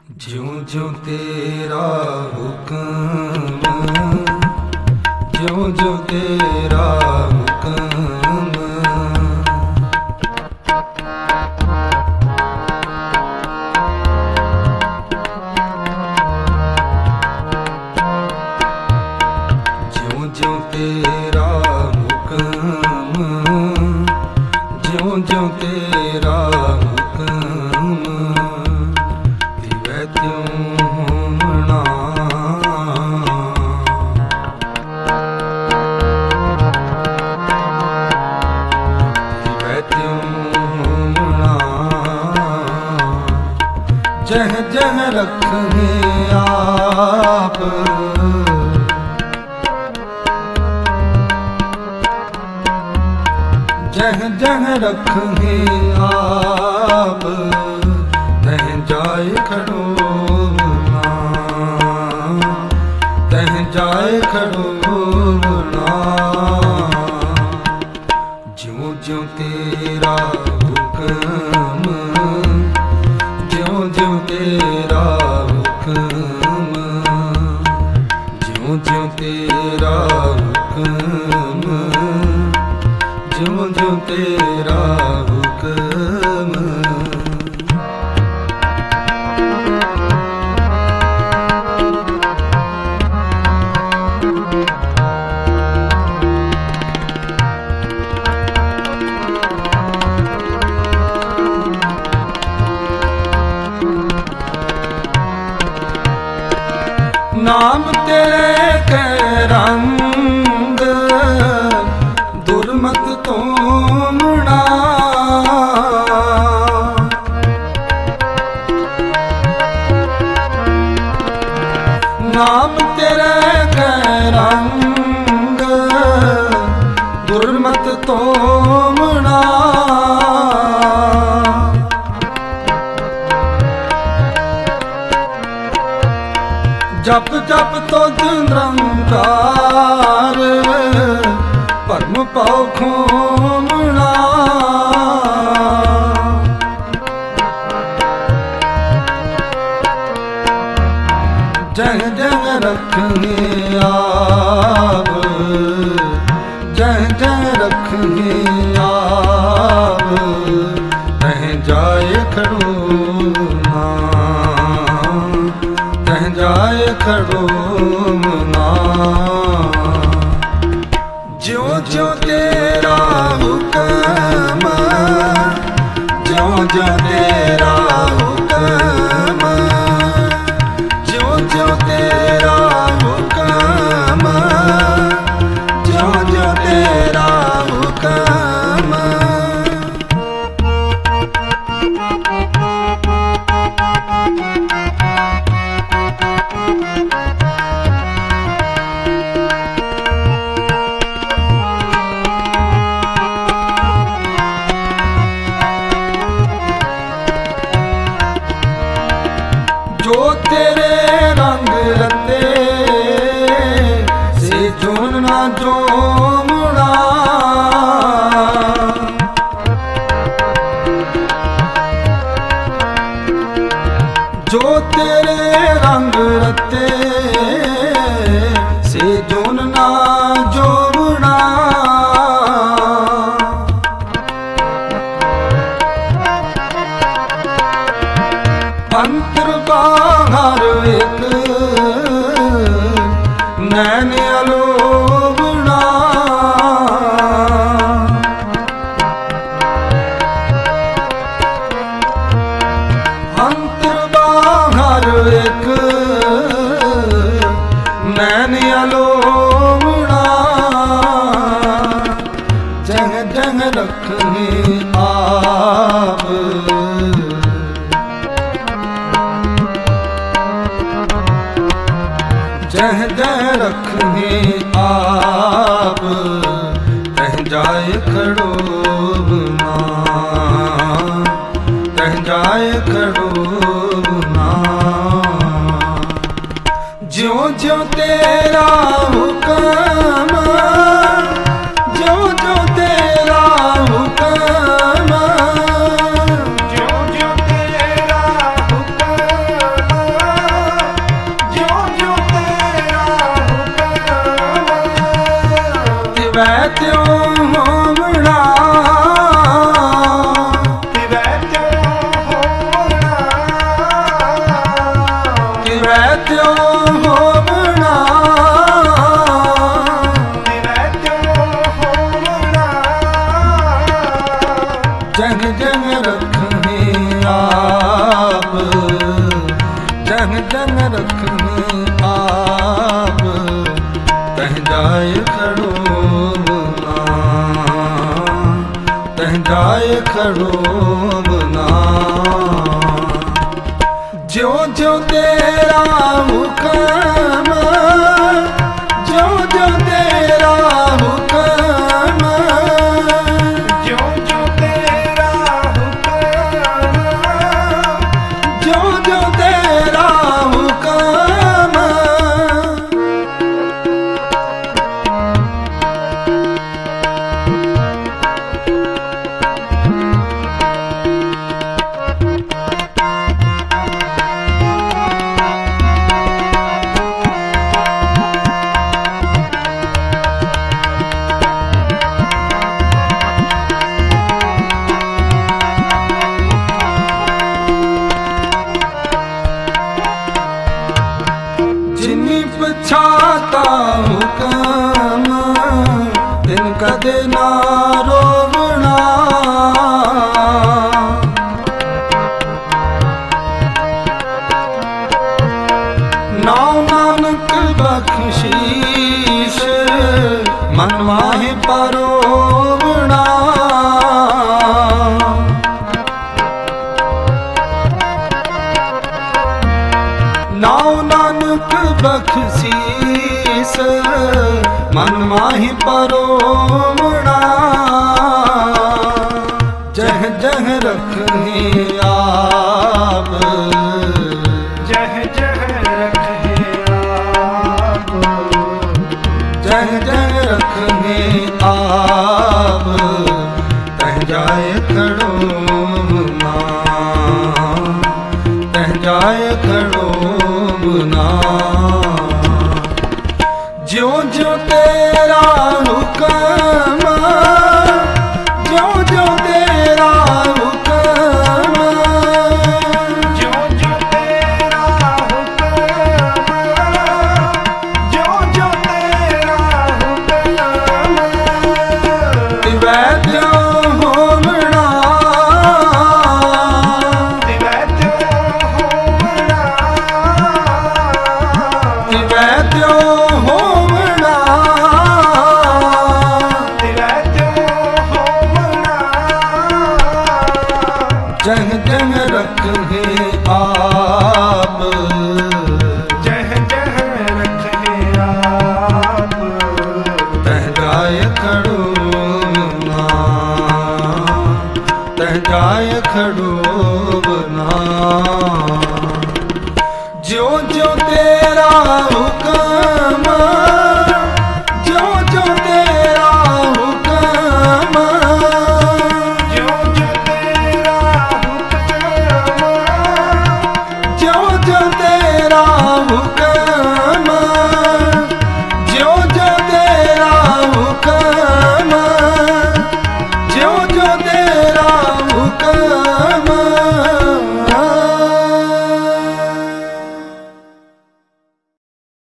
ਜਿਉਂ ਜਿਉਂ ਤੇਰਾ ਹੁਕਮ, ਜਿਉਂ ਜਿਉਂ ਤੇਰਾ ਹੁਕਮ, ਜਿਉਂ ਜਿਉਂ ਤੇਰਾ ਹੁਕਮ, ਜਿਉਂ ਜਿਉਂ ਤੇਰਾ ਹੁਕਮ, ਤਿਵੈ ਤਿਉ ਹੋਵਣਾ। ਤਿਵੈ ਤਿਉ ਹੋਵਣਾ, ਜਹ ਜਹ ਰਖੇ ਆਪ, जह जह रखे आप, तह जाए खड़ोना, तह जाए खड़ोना। ज्यों ज्यों तेरा हुक्म, ज्यों ज्यों तेरा हुक्म, ज्यों ज्यों तेरा हुक्म, ज्यों ज्यों तेरा हुक्म। नाम तेरे कै रंग, दुर्मत तोमड़ा। नाम तेरे कै रंग, दुर्मत तोमड़ा। जप जप तुध निरंकार, भरम पाओ खोमना। जह जह रखे आप, जह जह रखे आप, तह जाए खड़ोना, तह जाए खड़ोना। ज्यों ज्यों तेरा हुक्म, ज्यों ज्यों तेरा हुक्म, ज्यों ज्यों तेरा हुक्म, ज्यों ज्यों तेरा हुक्म। जो तेरे रंग रते, से जोन ना जोमड़ा। जो तेरे रंग रते, से जोन ना जोमड़ा। अंतर बाहर एक नैन अलोबना। अंतर बाहर एक नैन अलोबना। जह जह रखे आप, जह जह रखे आप, तह जाए खड़ोना, तह जाए खड़ोना। ज्यों ज्यों तेरा हुक्म, ज्यों ज्यों तेरा हुक्म, ज्यों ज्यों तेरा हुक्म, खड़ूब नाम। ज्यों ज्यों तेरा हुक्म, ज्यों ज्यों तेरा हुक्म, ज्यों ज्यों तेरा हुक्म, ज्यों ज्यों तेरा हुक्म। जिन्नी पछाता हुक्म तिन कदे ना रोवना। नाम नानक बख्शीश मन माहे परोवना। नाम नानक बख्शीस मन माहि परोवना। जह जह रखे आप, जह जह रखे आप, जह जह रखे आप, तह जाए खड़ूब नाम, तह जाए खड़ूब नाम। ज्यों ज्यों तेरा हुक्म, ज्यों ज्यों तेरा हुक्म, ज्यों ज्यों तेरा हुक्म, ज्यों ज्यों तेरा हुक्म। तिवै त्यों होवना, तिवै त्यों होवना, तिवै त्यों होवना। तिवै त्यों होवना। जह जह रखे आप, जह जह रखे आप, तह जाए खड़ूब नाम, तह जाए खड़ूब नाम। ज्यों ज्यों तेरा